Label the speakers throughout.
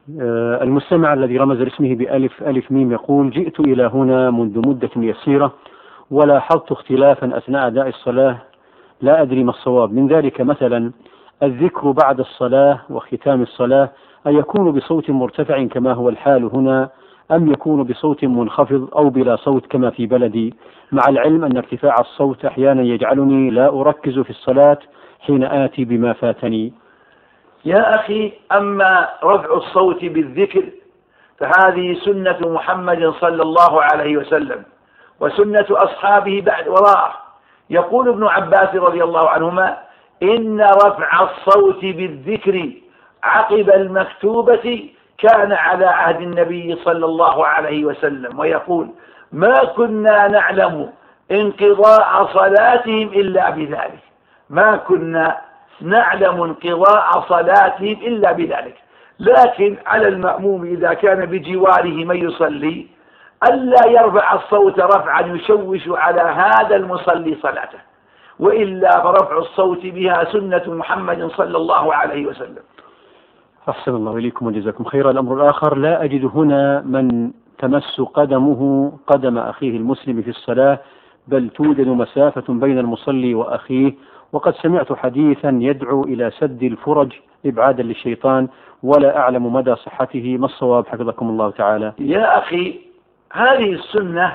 Speaker 1: المستمع الذي رمز اسمه بألف ألف ميم يقول: جئت إلى هنا منذ مدة يسيرة ولاحظت اختلافا أثناء أداء الصلاة لا أدري ما الصواب من ذلك. مثلا الذكر بعد الصلاة وختام الصلاة أيكون بصوت مرتفع كما هو الحال هنا، أم يكون بصوت منخفض أو بلا صوت كما في بلدي، مع العلم أن ارتفاع الصوت أحيانا يجعلني لا أركز في الصلاة حين آتي بما فاتني.
Speaker 2: يا أخي، أما رفع الصوت بالذكر فهذه سنة محمد صلى الله عليه وسلم وسنة أصحابه بعد وراءه. يقول ابن عباس رضي الله عنهما: إن رفع الصوت بالذكر عقب المكتوبة كان على عهد النبي صلى الله عليه وسلم. ويقول: ما كنا نعلم انقضاء صلاتهم إلا بذلك. ما كنا نعلم انقضاء صلاتهم إلا بذلك. لكن على المأموم إذا كان بجواره من يصلي ألا يرفع الصوت رفعا يشوش على هذا المصلي صلاته، وإلا فرفع الصوت بها سنة محمد صلى الله عليه وسلم.
Speaker 1: أحسن الله إليكم وجزاكم خيرا. الأمر الآخر: لا أجد هنا من تمس قدمه قدم أخيه المسلم في الصلاة، بل توجد مسافة بين المصلي وأخيه، وقد سمعت حديثا يدعو إلى سد الفرج إبعادا للشيطان، ولا أعلم مدى صحته. ما الصواب حفظكم الله تعالى؟
Speaker 2: يا أخي، هذه السنة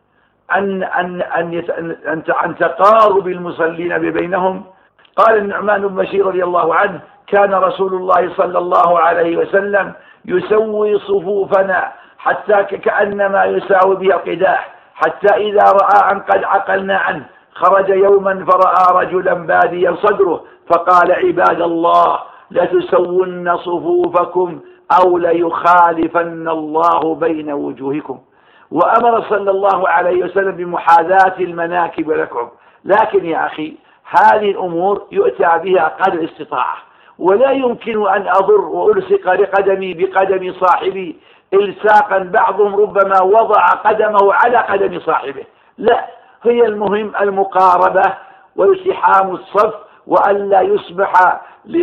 Speaker 2: عن تقارب المصلين بينهم. قال النعمان بن بشير رضي الله عنه: كان رسول الله صلى الله عليه وسلم يسوي صفوفنا حتى كأنما يساوي بها القداح، حتى إذا رأى أن قد عقلنا عنه خرج يوما فرأى رجلا باديا صدره فقال: عباد الله، لتسون صفوفكم أو ليخالفن الله بين وجوهكم. وأمر صلى الله عليه وسلم بمحاذاة المناكب والأكعب. لكن يا أخي، هذه الأمور يؤتى بها قدر الاستطاعة، ولا يمكن أن أضر وألصق لقدمي بقدم صاحبي إلصاقا بعضهم ربما وضع قدمه على قدم صاحبه. لا، هي المهم المقاربة والتحام الصف، وألا يسمح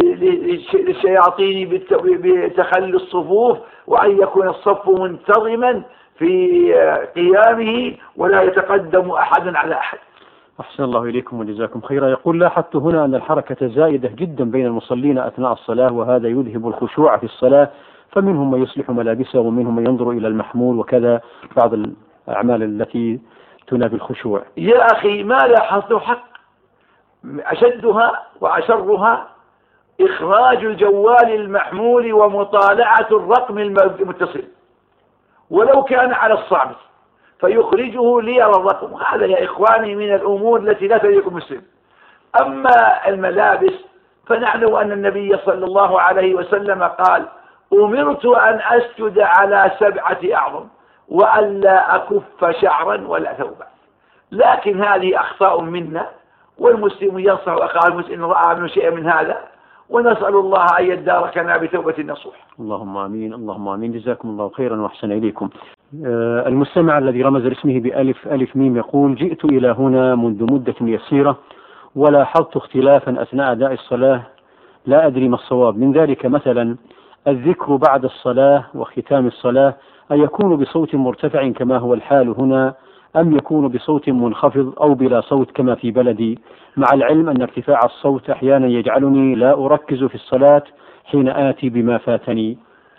Speaker 2: للشياطين بتخلي الصفوف، وأن يكون الصف منتظما في قيامه ولا يتقدم أحد على أحد.
Speaker 1: أحسن الله إليكم وجزاكم خيرا. يقول: لاحظت هنا أن الحركة زائدة جدا بين المصلين أثناء الصلاة، وهذا يذهب الخشوع في الصلاة، فمنهم من يصلح ملابسه ومنهم من ينظر إلى المحمول، وكذا بعض الأعمال التي تنافي الخشوع.
Speaker 2: يا أخي، ما لاحظت حق. أشدها وأشرها إخراج الجوال المحمول ومطالعة الرقم المتصل، ولو كان على الصامت فيخرجه ليرى الرقم. هذا يا إخواني من الأمور التي لا تليق المسلم. أما الملابس فنعلم أن النبي صلى الله عليه وسلم قال: أمرت أن أسجد على 7 أعظم وأن لا أكف شعرا ولا ثوبا. لكن هذه أخطاء منا، والمسلم ينصح أخاه المسلم إن رأى منه شيئا من هذا، ونسأل الله أن يداركنا بتوبة نصوح.
Speaker 1: اللهم آمين، اللهم آمين. جزاكم الله خيرا وأحسن إليكم. المستمع الذي رمز اسمه بألف ألف ميم يقول: جئت إلى هنا منذ مدة يسيرة ولاحظت اختلافا أثناء أداء الصلاة لا أدري ما الصواب من ذلك. مثلا الذكر بعد الصلاة وختام الصلاة أيكون بصوت مرتفع كما هو الحال هنا، أم يكون بصوت منخفض أو بلا صوت كما في بلدي، مع العلم أن ارتفاع الصوت أحيانا يجعلني لا أركز في الصلاة حين آتي بما فاتني.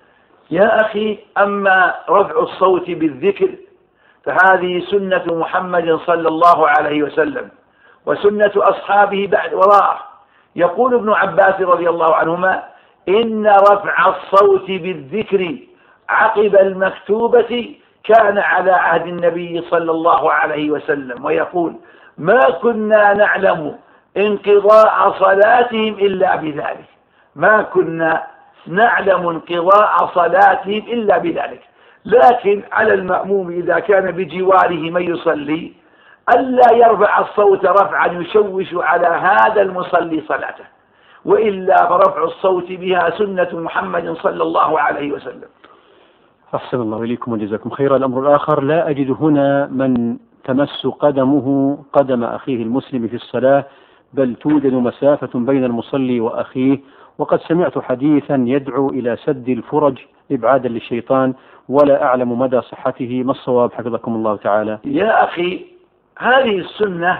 Speaker 2: يا أخي، أما رفع الصوت بالذكر فهذه سنة محمد صلى الله عليه وسلم وسنة أصحابه بعد وراءه. يقول ابن عباس رضي الله عنهما: إن رفع الصوت بالذكر عقب المكتوبة كان على عهد النبي صلى الله عليه وسلم. ويقول: ما كنا نعلم انقضاء صلاتهم إلا بذلك. ما كنا نعلم انقضاء صلاتهم إلا بذلك. لكن على المأموم إذا كان بجواره من يصلي ألا يرفع الصوت رفعا يشوش على هذا المصلي صلاته، وإلا فرفع الصوت بها سنة محمد صلى الله عليه وسلم.
Speaker 1: أحسن الله إليكم وجزاكم خيرا. الأمر الآخر: لا أجد هنا من تمس قدمه قدم أخيه المسلم في الصلاة، بل توجد مسافة بين المصلي وأخيه، وقد سمعت حديثا يدعو إلى سد الفرج إبعادا للشيطان ولا أعلم مدى صحته. ما الصواب حفظكم الله تعالى؟
Speaker 2: يا أخي، هذه السنة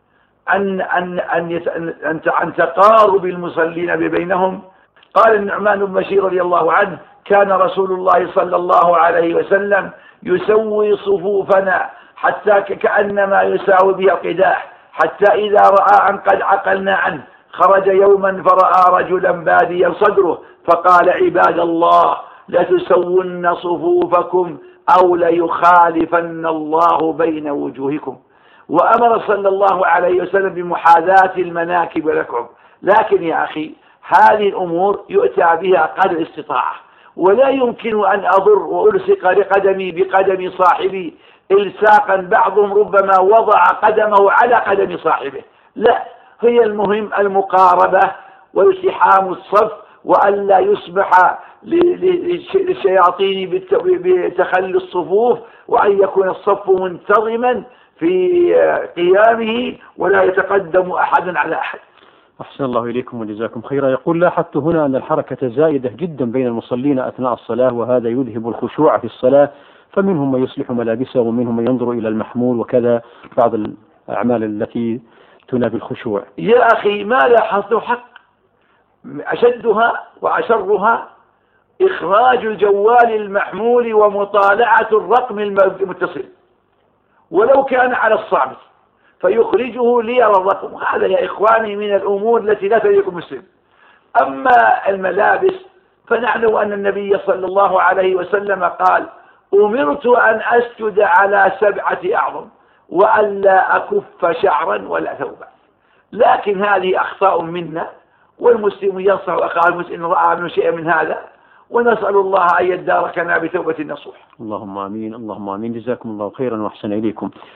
Speaker 2: عن تقارب المصلين بينهم. قال النعمان بن بشير رضي الله عنه: كان رسول الله صلى الله عليه وسلم يسوي صفوفنا حتى كأنما يساوي بها القداح، حتى إذا رأى أن قد عقلنا عنه خرج يوما فرأى رجلا باديا صدره فقال: عباد الله، لتسون صفوفكم أو ليخالفن الله بين وجوهكم. وأمر صلى الله عليه وسلم بمحاذاة المناكب لكم. لكن يا أخي، هذه الأمور يؤتى بها قدر الاستطاعة، ولا يمكن أن أضر وألصق لقدمي بقدم صاحبي إلصاقا بعضهم ربما وضع قدمه على قدم صاحبه. لا، هي المهم المقاربة والتحام الصف، وأن لا يسمح للشياطين بتخلي الصفوف، وأن يكون الصف منتظما في قيامه ولا يتقدم أحد على أحد.
Speaker 1: أحسن الله إليكم وجزاكم خيرا. يقول: لاحظت هنا أن الحركة زائدة جدا بين المصلين أثناء الصلاة، وهذا يذهب الخشوع في الصلاة، فمنهم من يصلح ملابسه ومنهم من ينظر إلى المحمول وكذا، بعض الأعمال التي تنافي الخشوع.
Speaker 2: يا أخي، ما لاحظت حق. أشدها وأشرها إخراج الجوال المحمول ومطالعة الرقم المتصل، ولو كان على الصامت، فيخرجه ليرى الرقم. هذا يا إخواني من الأمور التي لا تليق المسلم. أما الملابس فنعلم أن النبي صلى الله عليه وسلم قال: أمرت أن أسجد على 7 أعظم وأن لا أكف شعرا ولا ثوبا. لكن هذه أخطاء منا، والمسلم ينصح أخاه المسلم إن رأى منه شيئا من هذا، ونسأل الله أن يداركنا بتوبة نصوح.
Speaker 1: اللهم آمين، اللهم آمين. جزاكم الله خيرا وأحسن إليكم.